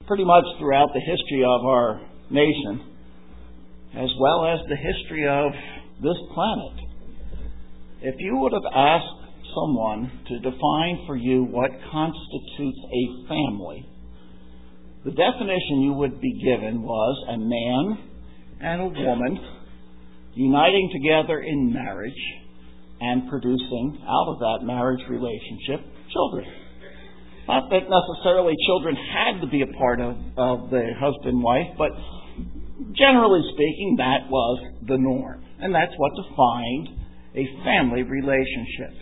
pretty much throughout the history of our nation, as well as the history of this planet. If you would have asked someone to define for you what constitutes a family, the definition you would be given was a man and a woman uniting together in marriage and producing out of that marriage relationship children. Not that necessarily children had to be a part of the husband-wife, but generally speaking, that was the norm. And that's what defined a family relationship.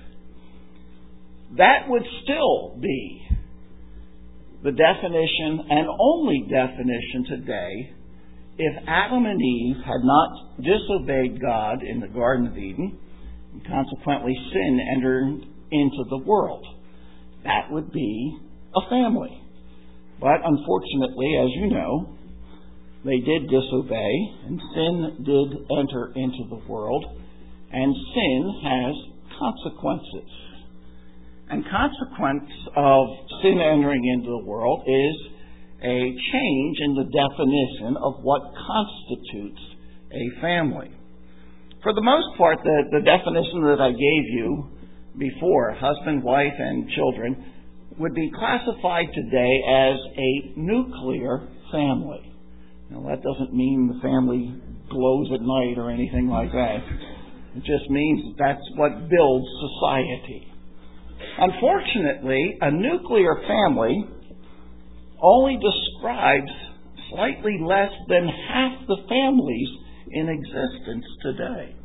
That would still be the definition and only definition today if Adam and Eve had not disobeyed God in the Garden of Eden, and consequently sin entered into the world. That would be a family. But unfortunately, as you know, they did disobey, and sin did enter into the world, and sin has consequences. And consequence of sin entering into the world is a change in the definition of what constitutes a family. For the most part, the definition that I gave you before, husband, wife, and children, would be classified today as a nuclear family. Now, that doesn't mean the family glows at night or anything like that. It just means that's what builds society. Unfortunately, a nuclear family only describes slightly less than half the families in existence today.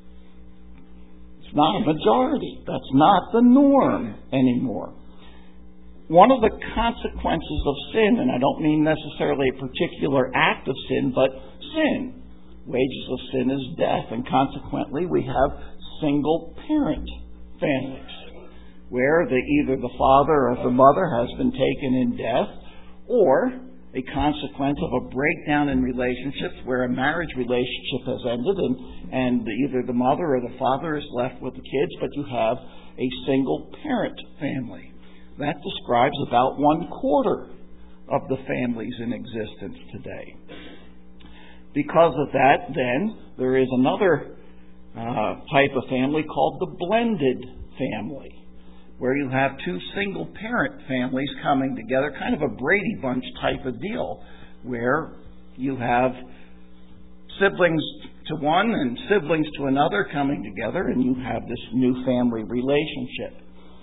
It's not a majority. That's not the norm anymore. One of the consequences of sin, and I don't mean necessarily a particular act of sin, but sin. Wages of sin is death, and consequently we have single-parent families, where either the father or the mother has been taken in death, or a consequence of a breakdown in relationships where a marriage relationship has ended and either the mother or the father is left with the kids, but you have a single-parent family. That describes about 1/4 of the families in existence today. Because of that, then, there is another type of family called the blended family, where you have two single-parent families coming together, kind of a Brady Bunch type of deal, where you have siblings to one and siblings to another coming together, and you have this new family relationship.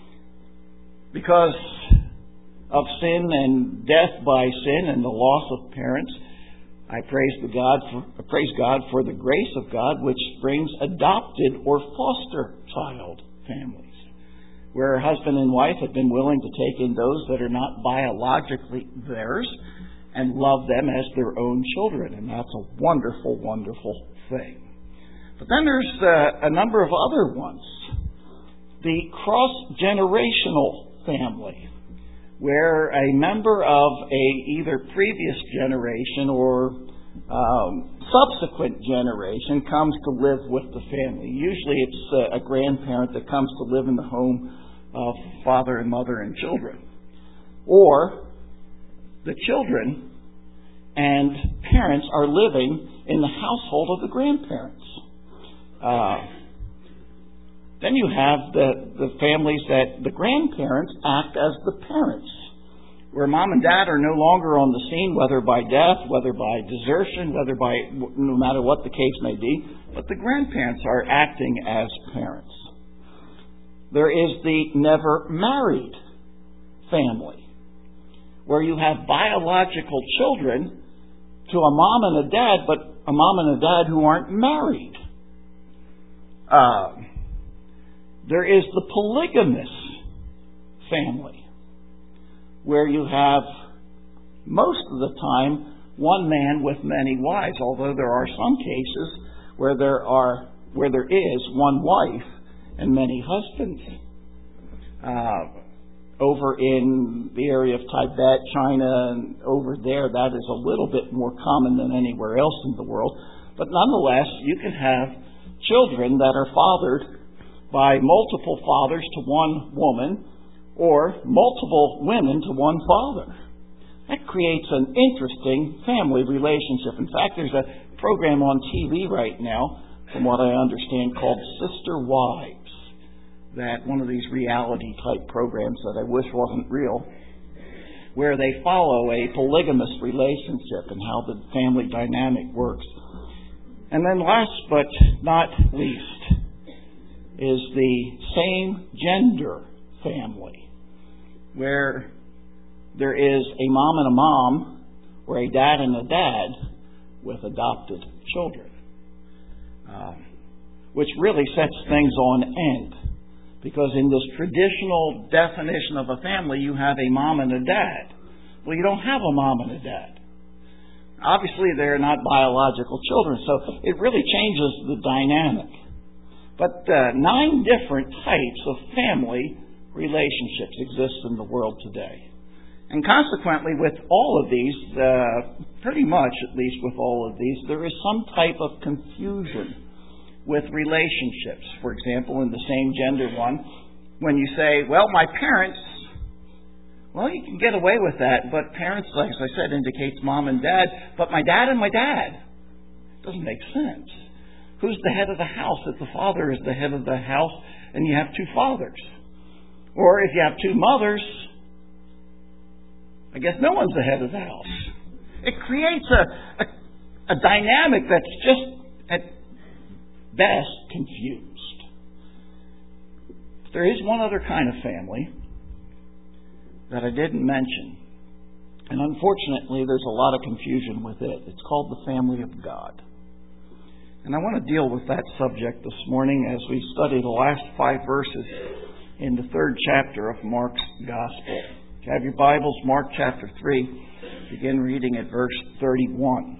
Because of sin and death by sin and the loss of parents, I praise God for the grace of God, which brings adopted or foster child families, where husband and wife have been willing to take in those that are not biologically theirs and love them as their own children. And that's a wonderful, wonderful thing. But then there's a number of other ones. The cross-generational family, where a member of either previous generation or subsequent generation comes to live with the family. Usually it's a grandparent that comes to live in the home of father and mother and children. Or the children and parents are living in the household of the grandparents. Then you have the families that the grandparents act as the parents, where mom and dad are no longer on the scene, whether by death, whether by desertion, no matter what the case may be, but the grandparents are acting as parents. There is the never married family, where you have biological children to a mom and a dad, but a mom and a dad who aren't married. There is the polygamous family, where you have, most of the time, one man with many wives, although there are some cases where there is one wife and many husbands. Over in the area of Tibet, China, and over there, that is a little bit more common than anywhere else in the world. But nonetheless, you can have children that are fathered by multiple fathers to one woman, or multiple women to one father. That creates an interesting family relationship. In fact, there's a program on TV right now, from what I understand, called Sister Wives. That one of these reality type programs that I wish wasn't real, where they follow a polygamous relationship and how the family dynamic works. And then last but not least is the same gender family, where there is a mom and a mom, or a dad and a dad with adopted children, which really sets things on end. Because in this traditional definition of a family, you have a mom and a dad. Well, you don't have a mom and a dad. Obviously, they're not biological children, so it really changes the dynamic. But 9 different types of family relationships exist in the world today. And consequently, with all of these, pretty much at least with all of these, there is some type of confusion with relationships. For example, in the same gender one, when you say, well, my parents, well, you can get away with that, but parents, like as I said, indicates mom and dad, but my dad and my dad. Doesn't make sense. Who's the head of the house if the father is the head of the house and you have 2 fathers? Or if you have 2 mothers, I guess no one's the head of the house. It creates a dynamic that's just at best confused. There is one other kind of family that I didn't mention, and unfortunately there's a lot of confusion with it. It's called the family of God. And I want to deal with that subject this morning as we study the last 5 verses in the 3rd chapter of Mark's Gospel. If you have your Bibles, Mark chapter 3, begin reading at verse 31.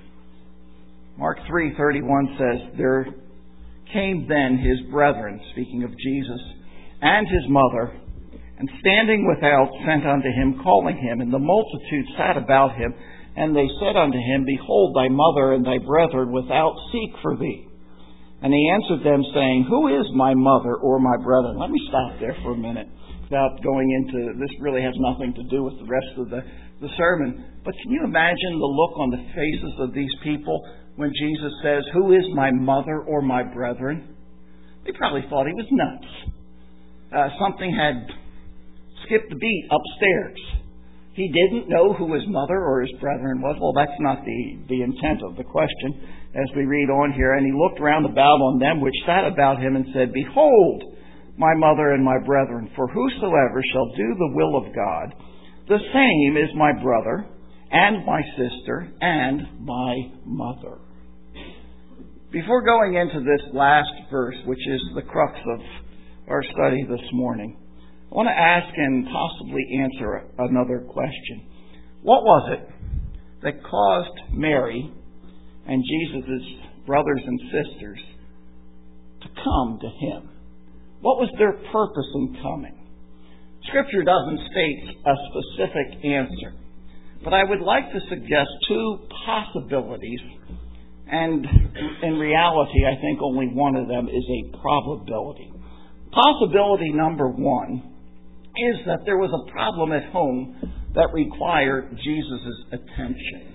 Mark 3:31 says, There came then his brethren, speaking of Jesus, and his mother, and standing without sent unto him, calling him. And the multitude sat about him, and they said unto him, Behold, thy mother and thy brethren without seek for thee. And he answered them, saying, Who is my mother or my brethren? Let me stop there for a minute without going into, this really has nothing to do with the rest of the sermon. But can you imagine the look on the faces of these people when Jesus says, Who is my mother or my brethren? They probably thought he was nuts. Something had skipped a beat upstairs. He didn't know who his mother or his brethren was. Well, that's not the intent of the question as we read on here. And he looked round about on them which sat about him and said, Behold, my mother and my brethren, for whosoever shall do the will of God, the same is my brother and my sister and my mother. Before going into this last verse, which is the crux of our study this morning, I want to ask and possibly answer another question. What was it that caused Mary and Jesus' brothers and sisters to come to him? What was their purpose in coming? Scripture doesn't state a specific answer, but I would like to suggest 2 possibilities, and in reality, I think only one of them is a probability. Possibility number 1 is that there was a problem at home that required Jesus' attention.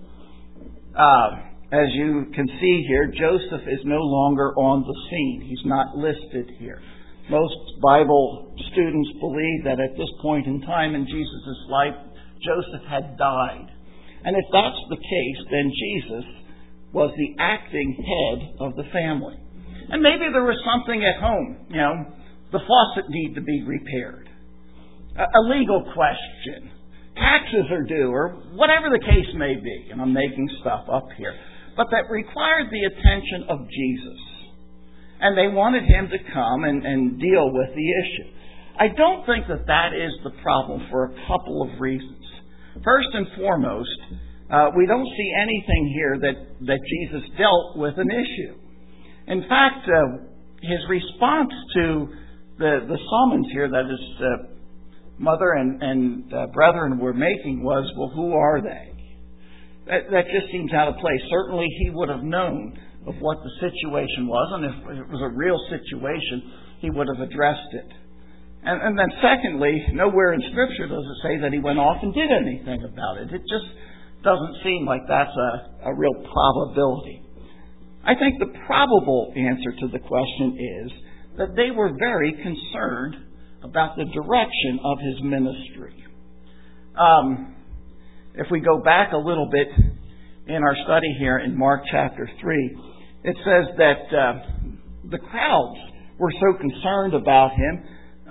As you can see here, Joseph is no longer on the scene. He's not listed here. Most Bible students believe that at this point in time in Jesus' life, Joseph had died. And if that's the case, then Jesus was the acting head of the family. And maybe there was something at home, the faucet needed to be repaired. A legal question. Taxes are due, or whatever the case may be. And I'm making stuff up here. But that required the attention of Jesus. And they wanted him to come and deal with the issue. I don't think that is the problem for a couple of reasons. First and foremost, we don't see anything here that Jesus dealt with an issue. In fact, his response to the summons here that his mother and brethren were making was, well, who are they? That just seems out of place. Certainly he would have known of what the situation was, and if it was a real situation, he would have addressed it. And then secondly, nowhere in Scripture does it say that he went off and did anything about it. It just doesn't seem like that's a real probability. I think the probable answer to the question is that they were very concerned about the direction of his ministry. If we go back a little bit in our study here in Mark chapter 3, it says that the crowds were so concerned about him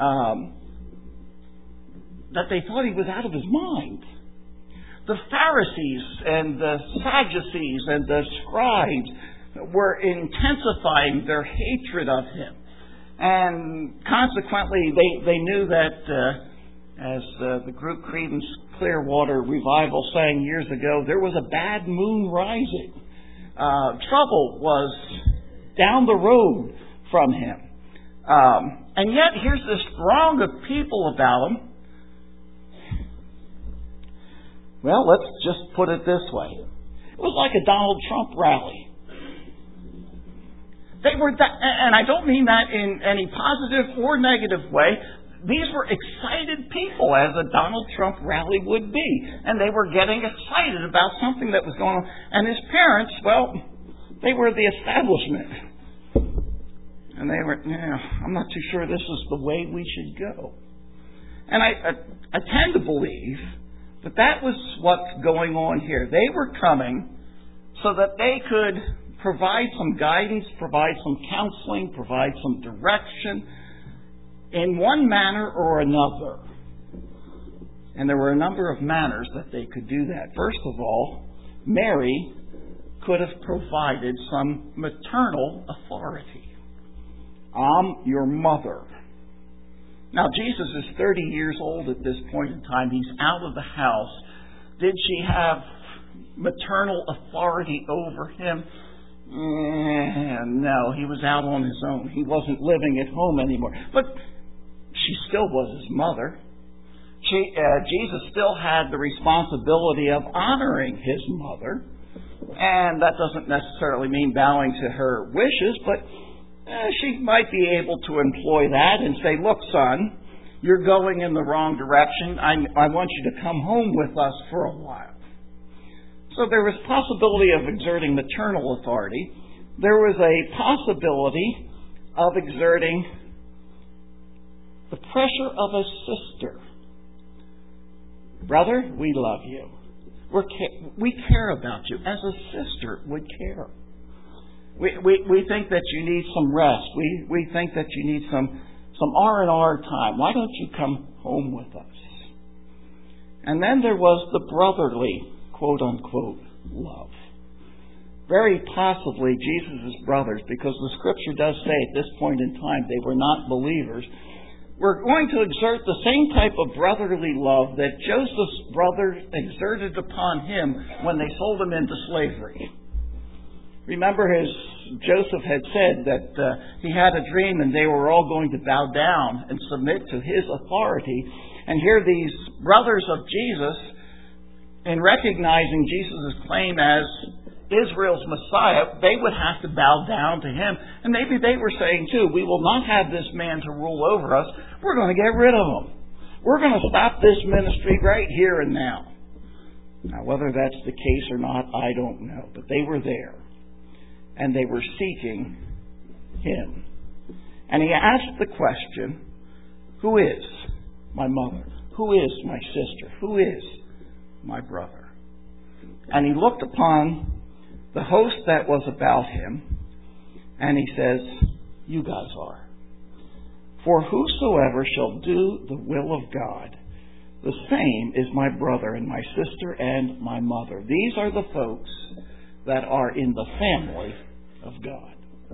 that they thought he was out of his mind. The Pharisees and the Sadducees and the scribes were intensifying their hatred of him. And consequently, they knew that, as the group Creedence Clearwater Revival sang years ago, there was a bad moon rising. Trouble was down the road from him. And yet, here's this throng of people about him. Well, let's just put it this way. It was like a Donald Trump rally. They were that, and I don't mean that in any positive or negative way. These were excited people, as a Donald Trump rally would be. And they were getting excited about something that was going on. And his parents, well, they were the establishment. And they were, I'm not too sure this is the way we should go. And I tend to believe that was what's going on here. They were coming so that they could provide some guidance, provide some counseling, provide some direction in one manner or another. And there were a number of manners that they could do that. First of all, Mary could have provided some maternal authority. I'm your mother. Now, Jesus is 30 years old at this point in time. He's out of the house. Did she have maternal authority over him? No, he was out on his own. He wasn't living at home anymore. But she still was his mother. Jesus still had the responsibility of honoring his mother. And that doesn't necessarily mean bowing to her wishes, but she might be able to employ that and say, look, son, you're going in the wrong direction. I want you to come home with us for a while. So there was possibility of exerting maternal authority. There was a possibility of exerting the pressure of a sister. Brother, we love you. We care about you as a sister would care. We think that you need some rest. We think that you need some R&R time. Why don't you come home with us? And then there was the brotherly, quote-unquote, love. Very possibly Jesus' brothers, because the Scripture does say at this point in time they were not believers, were going to exert the same type of brotherly love that Joseph's brothers exerted upon him when they sold him into slavery. Remember, Joseph had said that he had a dream and they were all going to bow down and submit to his authority. And here these brothers of Jesus, in recognizing Jesus' claim as Israel's Messiah, they would have to bow down to him. And maybe they were saying too, we will not have this man to rule over us. We're going to get rid of him. We're going to stop this ministry right here and now. Now, whether that's the case or not, I don't know. But they were there. And they were seeking him. And he asked the question, who is my mother? Who is my sister? Who is my brother? And he looked upon the host that was about him, and he says, you guys are. For whosoever shall do the will of God, the same is my brother and my sister and my mother. These are the folks that are in the family of God.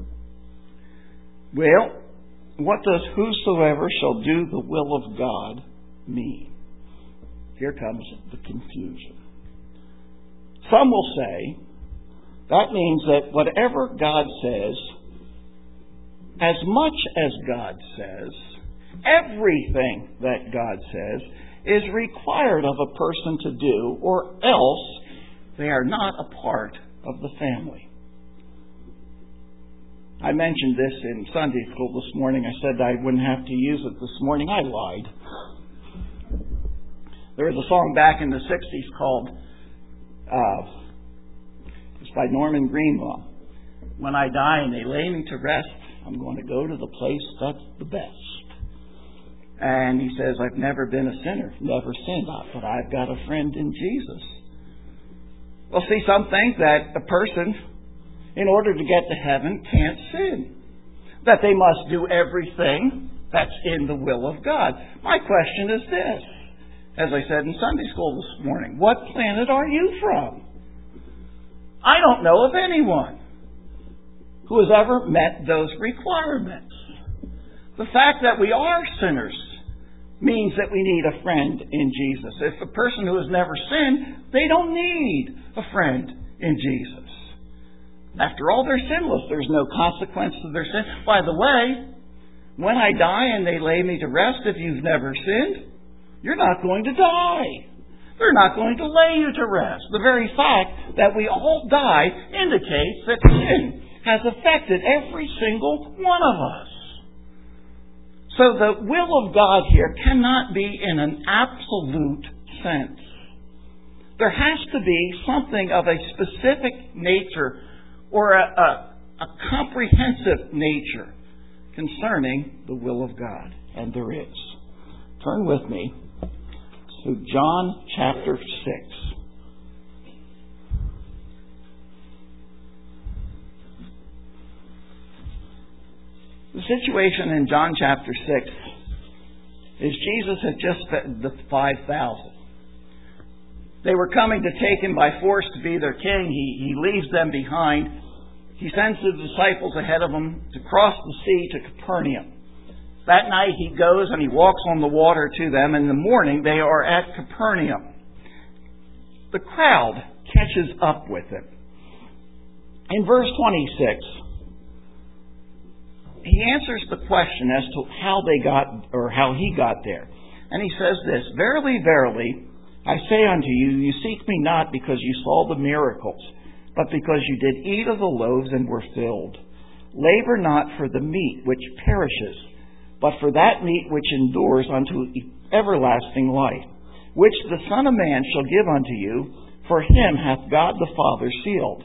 Well, what does whosoever shall do the will of God mean? Here comes the confusion. Some will say that means that whatever God says, as much as God says, everything that God says is required of a person to do, or else they are not a part of the family. I mentioned this in Sunday school this morning. I said I wouldn't have to use it this morning. I lied. There was a song back in the 60s called, it's by Norman Greenlaw. When I die and they lay me to rest, I'm going to go to the place that's the best. And he says, I've never been a sinner, never sinned, but I've got a friend in Jesus. Well, see, some think that a person, in order to get to heaven, can't sin. That they must do everything that's in the will of God. My question is this, as I said in Sunday school this morning, what planet are you from? I don't know of anyone who has ever met those requirements. The fact that we are sinners means that we need a friend in Jesus. If a person who has never sinned, they don't need a friend in Jesus. After all, they're sinless. There's no consequence to their sin. By the way, when I die and they lay me to rest, if you've never sinned, you're not going to die. They're not going to lay you to rest. The very fact that we all die indicates that sin has affected every single one of us. So the will of God here cannot be in an absolute sense. There has to be something of a specific nature or a comprehensive nature concerning the will of God. And there is. Turn with me to John chapter 6. The situation in John chapter 6 is Jesus had just fed the 5,000. They were coming to take him by force to be their king. He leaves them behind. He sends the disciples ahead of him to cross the sea to Capernaum. That night he goes and he walks on the water to them. In the morning they are at Capernaum. The crowd catches up with him. In verse 26, he answers the question as to how they got, or how he got there. And he says this, Verily, verily, I say unto you, you seek me not because you saw the miracles, but because you did eat of the loaves and were filled. Labor not for the meat which perishes, but for that meat which endures unto everlasting life, which the Son of Man shall give unto you, for him hath God the Father sealed.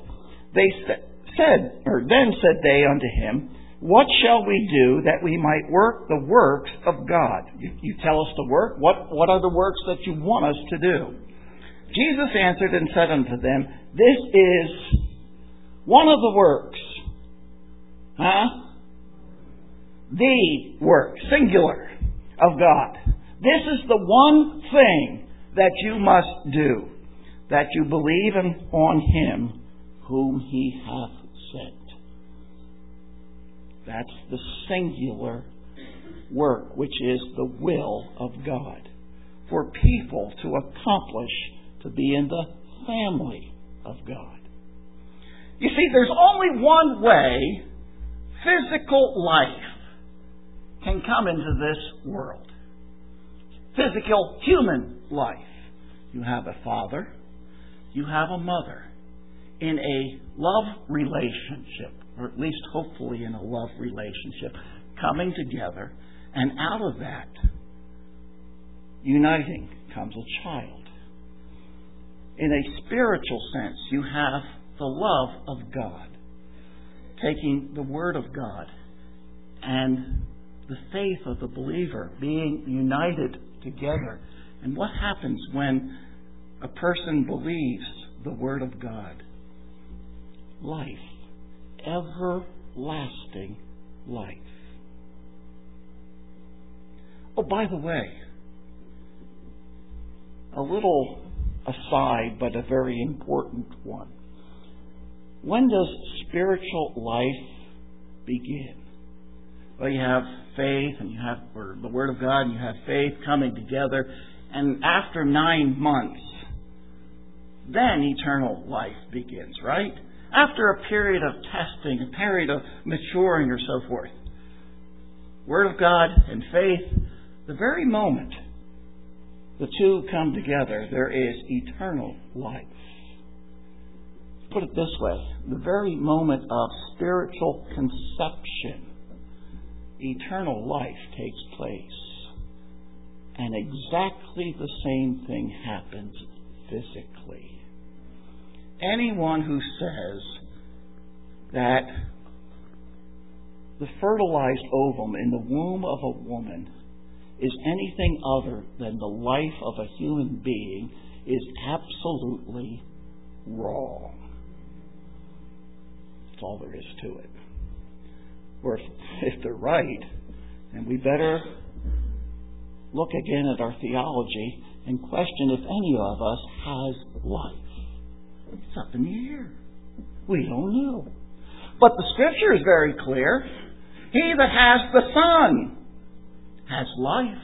Then said they unto him, What shall we do that we might work the works of God? You tell us to work. What are the works that you want us to do? Jesus answered and said unto them, This is one of the works. The work, singular, of God. This is the one thing that you must do, that you believe on him whom he hath sent. That's the singular work, which is the will of God. For people to accomplish, to be in the family of God. You see, there's only one way physical life can come into this world. Physical human life. You have a father, you have a mother, in a love relationship, or at least hopefully in a love relationship, coming together, and out of that, uniting comes a child. In a spiritual sense, you have the love of God, taking the Word of God and the faith of the believer being united together. And what happens when a person believes the Word of God? Life. Everlasting life. Oh, by the way, a little aside, but a very important one. When does spiritual life begin? Well, you have faith, and you have the Word of God, and you have faith coming together, and after 9 months, then eternal life begins, right? After a period of testing, a period of maturing or so forth. Word of God and faith, the very moment the two come together, there is eternal life. put it this way, the very moment of spiritual conception, eternal life takes place. And exactly the same thing happens physically. Anyone who says that the fertilized ovum in the womb of a woman is anything other than the life of a human being is absolutely wrong. That's all there is to it. Or if they're right, then we better look again at our theology and question if any of us has life. It's up in the air. We don't know. But the Scripture is very clear. He that has the Son has life.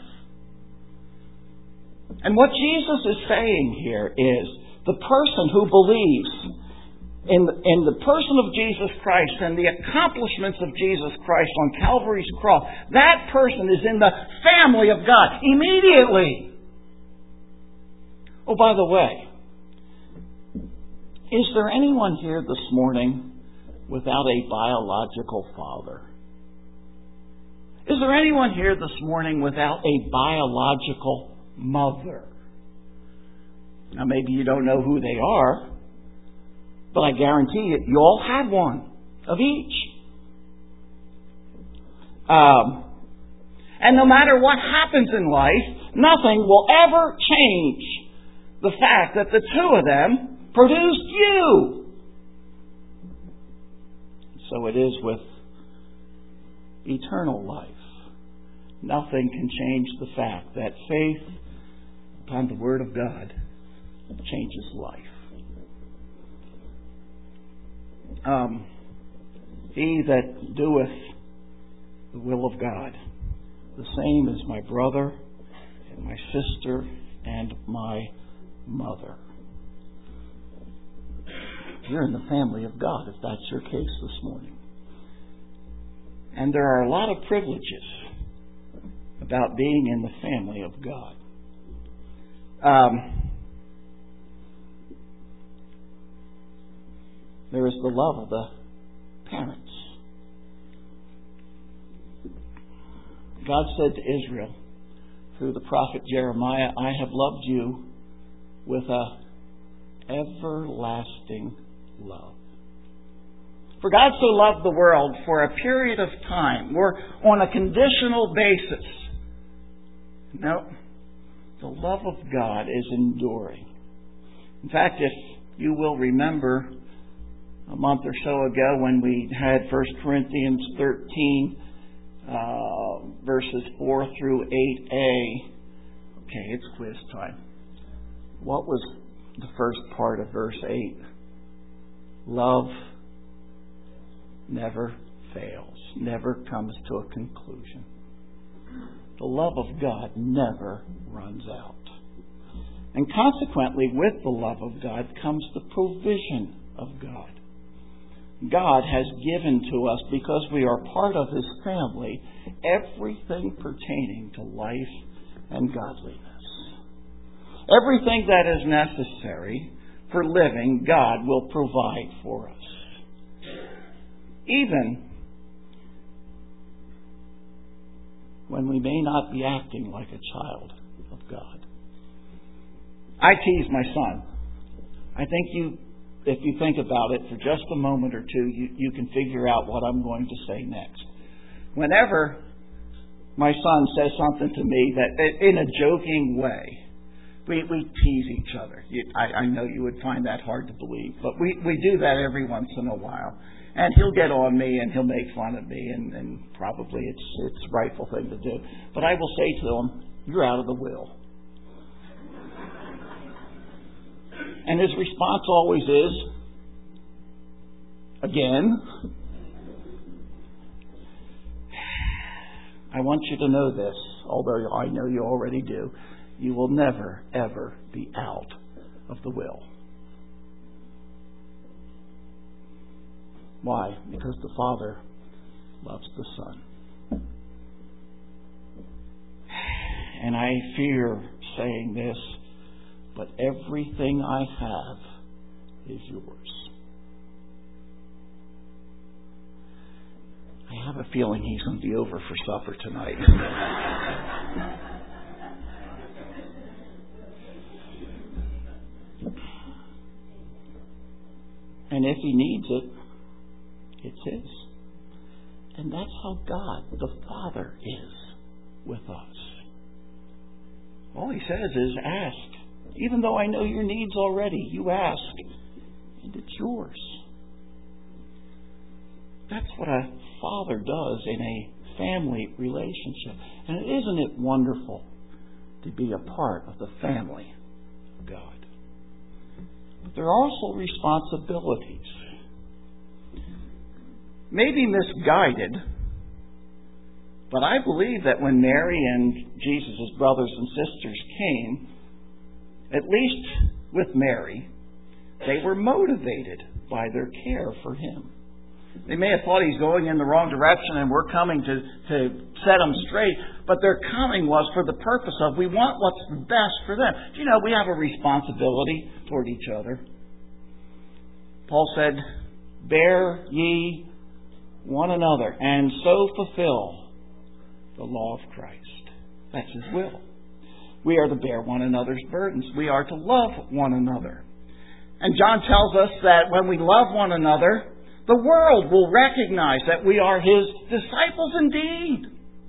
And what Jesus is saying here is the person who believes in the person of Jesus Christ and the accomplishments of Jesus Christ on Calvary's cross, that person is in the family of God immediately. Oh, by the way, is there anyone here this morning without a biological father? Is there anyone here this morning without a biological mother? Now, maybe you don't know who they are, but I guarantee you all had one of each. And no matter what happens in life, nothing will ever change the fact that the two of them produced you. So it is with eternal life. Nothing can change the fact that faith upon the Word of God changes life. He that doeth the will of God, the same is my brother and my sister and my mother. You're in the family of God if that's your case this morning. And there are a lot of privileges about being in the family of God. There is the love of the parents. God said to Israel through the prophet Jeremiah, I have loved you with a everlasting love. For God so loved the world for a period of time. We're on a conditional basis. No, the love of God is enduring. In fact, if you will remember a month or so ago when we had 1 Corinthians 13, verses 4 through 8a. Okay, it's quiz time. What was the first part of verse 8? Love never fails, never comes to a conclusion. The love of God never runs out. And consequently, with the love of God comes the provision of God. God has given to us, because we are part of His family, everything pertaining to life and godliness. Everything that is necessary for living, God will provide for us. Even when we may not be acting like a child of God. I tease my son. I think if you think about it for just a moment or two, you can figure out what I'm going to say next. Whenever my son says something to me that, in a joking way, we tease each other. I know you would find that hard to believe, but we do that every once in a while. And he'll get on me and he'll make fun of me, and probably it's the rightful thing to do. But I will say to him, you're out of the will. And his response always is, again. I want you to know this, although I know you already do. You will never, ever be out of the will. Why? Because the Father loves the Son. And I fear saying this, but everything I have is yours. have a feeling he's going to be over for supper tonight. And if he needs it, it's his. And that's how God, the Father, is with us. All he says is, ask. Even though I know your needs already, you ask, and it's yours. That's what a father does in a family relationship. And isn't it wonderful to be a part of the family of God? But there are also responsibilities. Maybe misguided, but I believe that when Mary and Jesus' brothers and sisters came, at least with Mary, they were motivated by their care for him. They may have thought he's going in the wrong direction and we're coming to set him straight, but their coming was for the purpose of, we want what's best for them. Do you know, we have a responsibility toward each other. Paul said, bear ye one another and so fulfill the law of Christ. That's his will. We are to bear one another's burdens. We are to love one another. And John tells us that when we love one another, the world will recognize that we are his disciples indeed.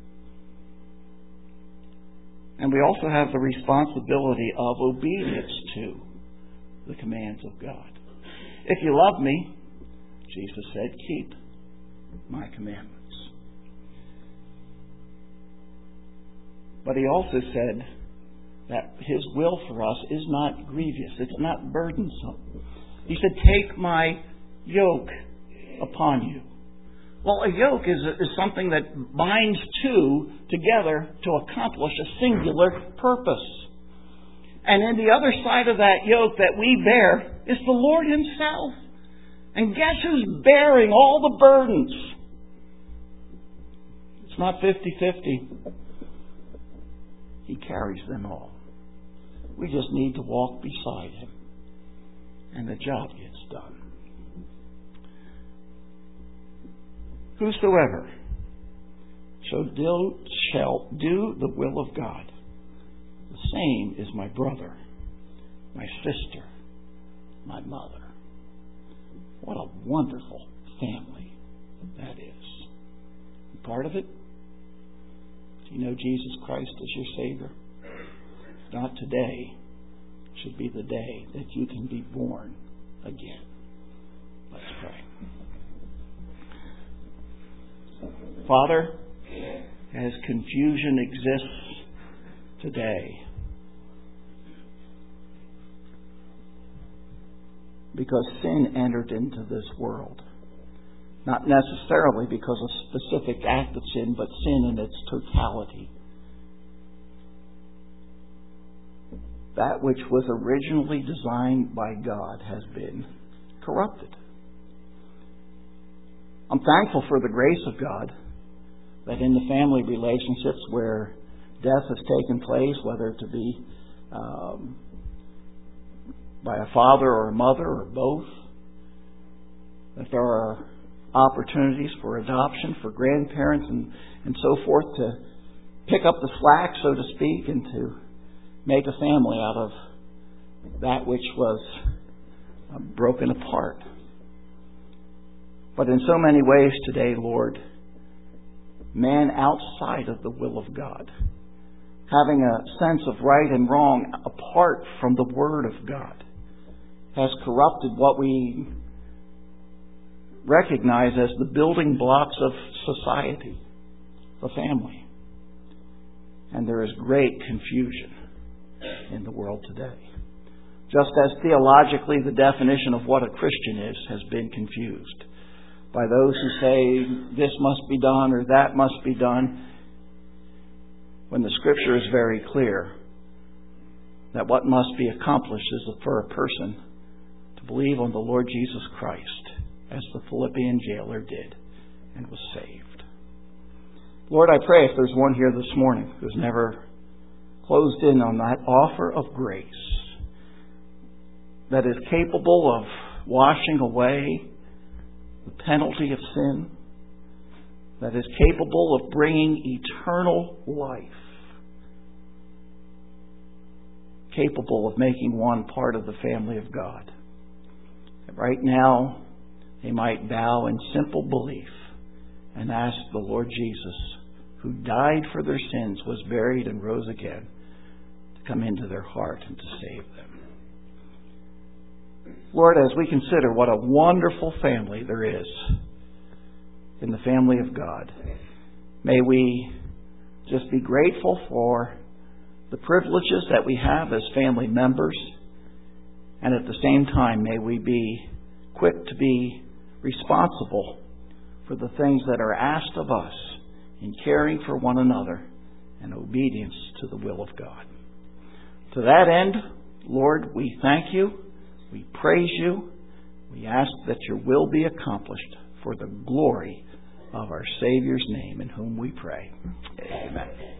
And we also have the responsibility of obedience to the commands of God. If you love me, Jesus said, keep my commandments. But he also said that his will for us is not grievous. It's not burdensome. He said, take my yoke upon you. Well, a yoke is something that binds two together to accomplish a singular purpose. And in the other side of that yoke that we bear is the Lord himself. And guess who's bearing all the burdens? It's not 50-50. He carries them all. We just need to walk beside him. And the job gets done. Whosoever shall do the will of God, the same is my brother, my sister, my mother. What a wonderful family that is. And part of it, do you know Jesus Christ as your Savior? If not today, should be the day that you can be born again. Let's pray. Father, as confusion exists today, because sin entered into this world, not necessarily because of a specific act of sin, but sin in its totality. That which was originally designed by God has been corrupted. I'm thankful for the grace of God that in the family relationships where death has taken place, whether it to be by a father or a mother or both, that there are opportunities for adoption, for grandparents and so forth to pick up the slack, so to speak, and to make a family out of that which was broken apart. But in so many ways today, Lord, man outside of the will of God, having a sense of right and wrong apart from the Word of God, has corrupted what we recognize as the building blocks of society, the family. And there is great confusion in the world today. Just as theologically the definition of what a Christian is has been confused by those who say this must be done or that must be done, when the Scripture is very clear that what must be accomplished is for a person to believe on the Lord Jesus Christ, as the Philippian jailer did, and was saved. Lord, I pray if there's one here this morning who's never closed in on that offer of grace that is capable of washing away the penalty of sin, that is capable of bringing eternal life, capable of making one part of the family of God. Right now, they might bow in simple belief and ask the Lord Jesus, who died for their sins, was buried and rose again, to come into their heart and to save them. Lord, as we consider what a wonderful family there is in the family of God, may we just be grateful for the privileges that we have as family members, and at the same time may we be quick to be responsible for the things that are asked of us in caring for one another and obedience to the will of God. To that end, Lord, we thank you, we praise you, we ask that your will be accomplished for the glory of our Savior's name, in whom we pray. Amen.